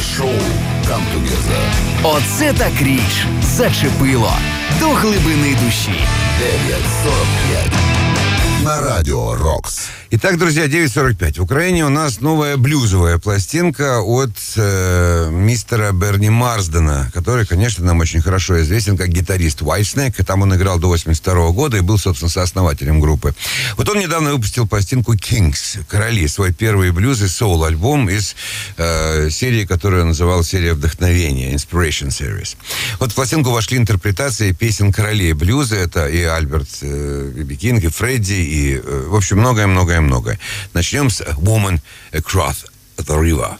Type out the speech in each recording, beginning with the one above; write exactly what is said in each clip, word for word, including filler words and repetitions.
шоу «Come Together». Оце так річ. Зачепило. До глибини душі. девять сорок пять. На радио «Рокс». Итак, друзья, девять сорок пять. В Украине у нас новая блюзовая пластинка от э, мистера Берни Марсдена, который, конечно, нам очень хорошо известен как гитарист Whitesnake. Там он играл до восемьдесят второго года и был, собственно, сооснователем группы. Вот он недавно выпустил пластинку Kings, Короли, свой первый блюз и соул-альбом из э, серии, которую он называл серия вдохновения, Inspiration Series. Вот в пластинку вошли интерпретации песен королей блюза. Это и Альберт э, Биби Кинг, и Фредди, и, э, в общем, многое-многое. Много. Начнем с Woman Across the River.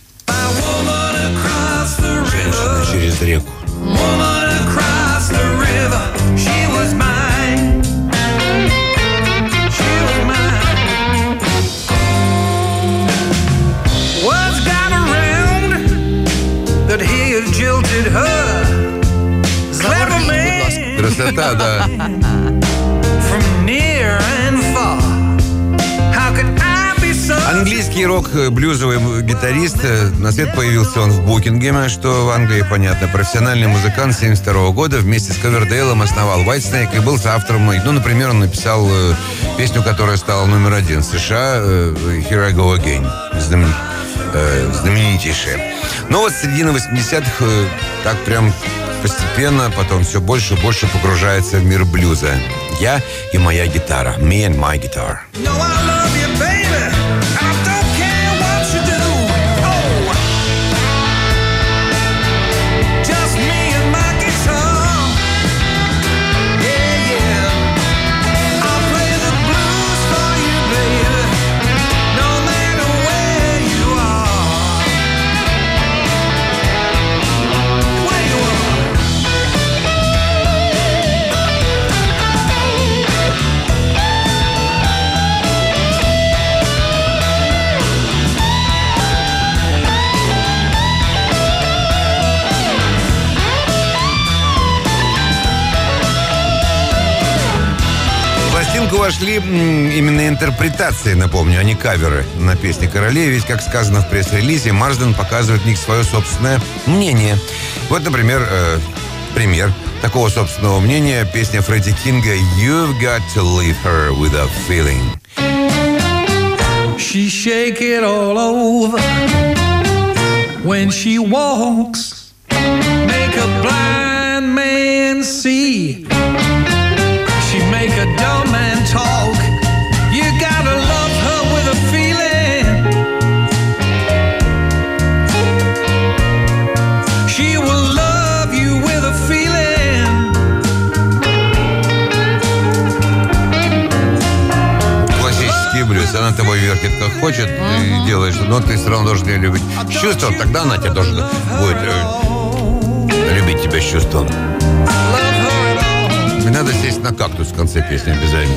Женщина через реку. Красота, да. Английский рок-блюзовый гитарист. На свет появился он в Букингеме, что в Англии, понятно. Профессиональный музыкант семьдесят второго года. Вместе с Ковердейлом основал Whitesnake и был соавтором. Ну, например, он написал э, песню, которая стала номер один в США, э, «Here I Go Again», знамен, э, знаменитейшая. Но вот с середины восьмидесятых э, так прям постепенно, потом все больше и больше погружается в мир блюза. Я и моя гитара. Me and my guitar. В пластинку вошли именно интерпретации, напомню, а не каверы на песни королей. Ведь, как сказано в пресс-релизе, Марсден показывает в них свое собственное мнение. Вот, например, э, пример такого собственного мнения. Песня Фредди Кинга «You've got to leave her with a feeling». She shake it all over when she walks, make a blind man see. She make a dumb man talk. You gotta love her with a feeling. She will love you with a feeling. Классический блюз. Она тобой вертит как хочет, uh-huh. Ты делаешь, но ты все равно должен ее любить с чувством. Тогда она тебя должна будет э, любить тебя с чувством. Не надо сесть на кактус в конце песни обязательно.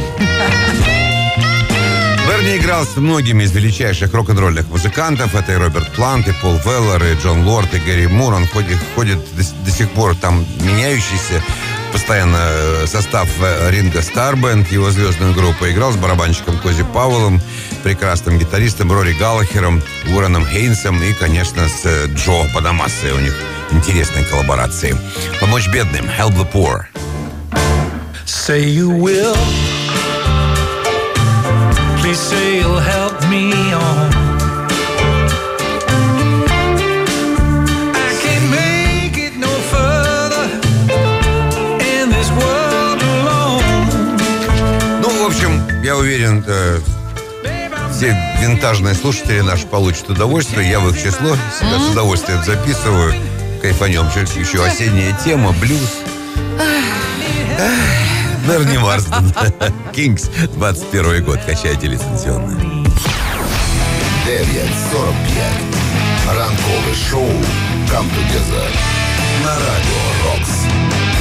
Берни играл с многими из величайших рок-н-ролльных музыкантов. Это и Роберт Плант, и Пол Веллер, и Джон Лорд, и Гэри Мур. Он ходит, ходит до, до сих пор там меняющийся постоянно состав Ринго Стар Бэнд, его звездную группу. Играл с барабанщиком Кози Пауэллом, прекрасным гитаристом Рори Галлахером, Уорреном Хейнсом и, конечно, с Джо Бонамассой. У них интересные коллаборации. Помочь бедным. Help the poor. Say you will. Please say you'll help me on. I can't make it no further in this world alone. Ну, в общем, я уверен, э, все винтажные слушатели наши получат удовольствие. Я в их число себя с удовольствием записываю. Кайфанем. Еще осенняя тема, блюз. Берни Марсден. Kings, двадцать первый год. Качайте лицензионно. девять сорок пять. Ранкове шоу «Come Together» на радио «Рокс».